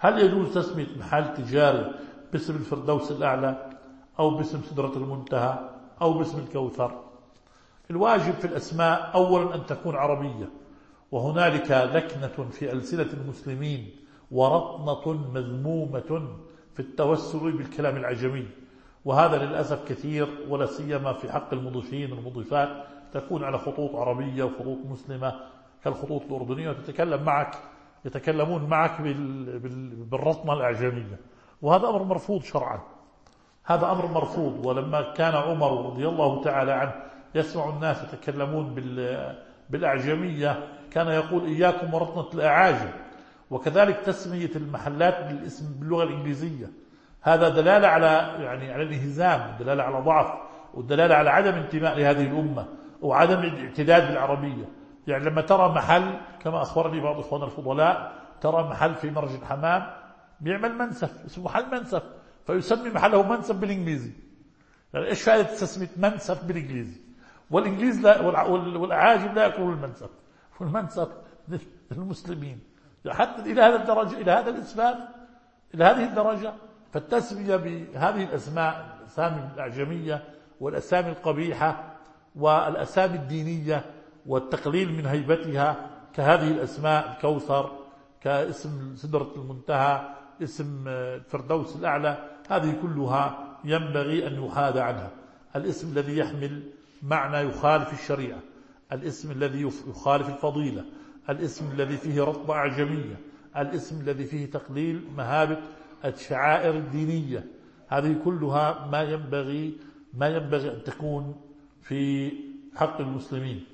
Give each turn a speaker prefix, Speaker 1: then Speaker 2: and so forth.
Speaker 1: هل يجوز تسمية محل تجاري باسم الفردوس الأعلى أو باسم سدرة المنتهى أو باسم الكوثر؟ الواجب في الأسماء أولا أن تكون عربية، وهنالك لكنة في ألسنة المسلمين ورطنة مذمومة في التوسل بالكلام العجمي، وهذا للأسف كثير، ولا سيما في حق المضيفين والمضيفات تكون على خطوط عربية وخطوط مسلمة كالخطوط الأردنية، يتكلمون معك بالرطنة الأعجمية، وهذا أمر مرفوض شرعا، هذا أمر مرفوض. ولما كان عمر رضي الله تعالى عنه يسمع الناس يتكلمون بالأعجمية كان يقول إياكم ورطنة الأعاجم. وكذلك تسمية المحلات بالاسم باللغة الإنجليزية، هذا دلالة على الانهزام، دلالة على ضعف، والدلالة على عدم انتماء لهذه الأمة وعدم الاعتداد بالعربية. يعني لما ترى محل كما أخبرني بعض إخواننا الفضلاء، ترى محل في مرج الحمام بيعمل منسف اسمه محل منسف، فيسمي محله منسف بالإنجليزي. يعني إيش فائدة تسمية منسف بالإنجليزي؟ والإنجليز والأعاجم لا يأكلون المنسف، والمنسف للمسلمين. حتى إلى هذا الدرجة، إلى هذا الإسفاف، إلى هذه الدرجة. فالتسمية بهذه الأسماء، الأسامي الأعجمية والأسامي القبيحة والأسامي الدينية والتقليل من هيبتها كهذه الأسماء الكوثر، كاسم سدرة المنتهى، اسم الفردوس الأعلى، هذه كلها ينبغي أن يحاد عنها. الاسم الذي يحمل معنى يخالف الشريعة، الاسم الذي يخالف الفضيلة، الاسم الذي فيه رطبة أعجمية، الاسم الذي فيه تقليل مهابة الشعائر الدينية، هذه كلها ما ينبغي أن تكون في حق المسلمين.